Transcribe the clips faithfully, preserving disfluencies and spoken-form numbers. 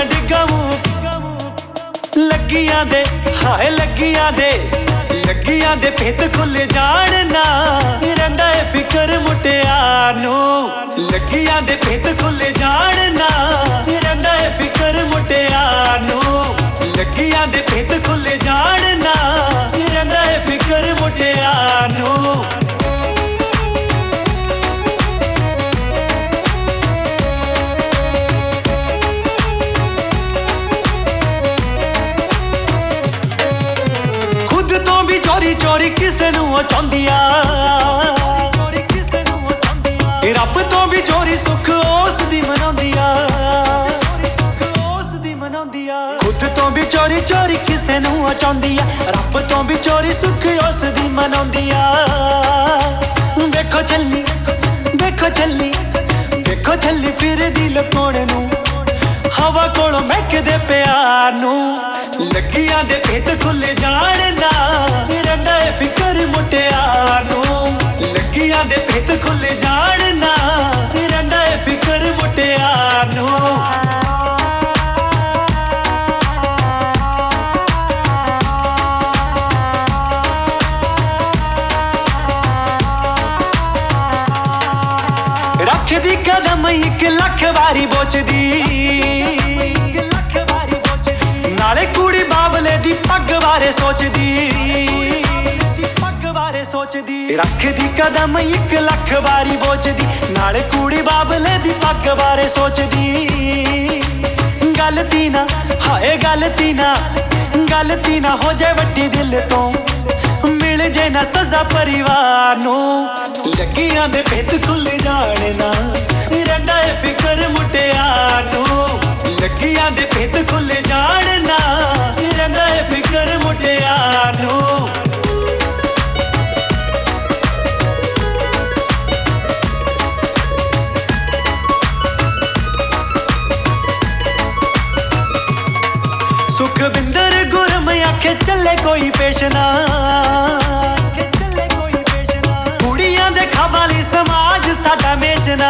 मैं डिगा मूं लगियां दे हाय लगियां दे लगियां दे भेत खुल जाण ना रहिंदा है फिकर मुटियार नूं लगियां दे भेत खुल जाण ना रहिंदा है फिकर मुटियार नूं लगियां दे भेत खुल जाण ना रहिंदा है फिकर मुटियार नूं चोरी चोरी किसे नूं चाहुंदी आ रब तो भी चोरी सुख उस दी मनाउंदी आ खुद तो भी चोरी चोरी किसे नूं चाहुंदी आ रब तो भी चोरी सुख उस दी मनाउंदी आ वेखो चली वेखो चली वेखो चली फिर दी लकोण नूं हवा कोलों महकदे प्यार नूं लगियां दे भेत खुल जाण ना रहिंदा है फिकर मुटियार नूं लगियां दे भेत खुल जाण ना रहिंदा है फिकर मुटियार नूं रखदी कदम इक लख वारी बोचदी नाले कुड़ी बाबले दी पग बारे सोचदी रखदी कदम इक लख बारी बोचदी नाले कुड़ी बाबले दी पग बारे सोचदी गलती ना हाय गलती ना गलती ना हो जाए वड्डी दिल तो मिल जे ना सजा परिवार नूं लगियां दे भेत खुल जाण ना रहिंदा है फिकर मुटियार नूं लगियां दे भेत खुल जाण ना रहिंदा है फिकर मुटियार नूं सुखविंदर गुरम आखे चले कोई पेश ना कुड़ियां दे खाबाली समाज साडा बेचना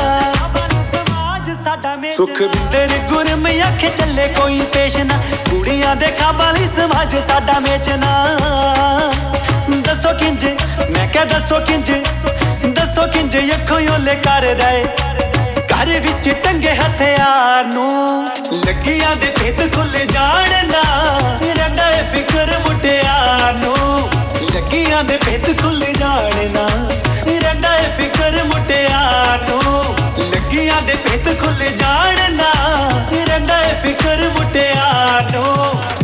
सुखविंदर गुरम आखे चले कोई पेश ना कुड़ियां दे खाबाली समाज साडा बेचना दसो किंज मैं क्या दसो किंज दसो किंज अखों ओले कर दे घर विच टंगे हथियार नूं लगियां दे भेत खुल जाण ना रहिंदा है फिकर मुटियार नूं लगियां दे भेत खुल जाण ना रहिंदा है फिकर मुटियार नूं लगियां दे भेत खुल जाण ना रहिंदा है फिकर मुटियार नूं।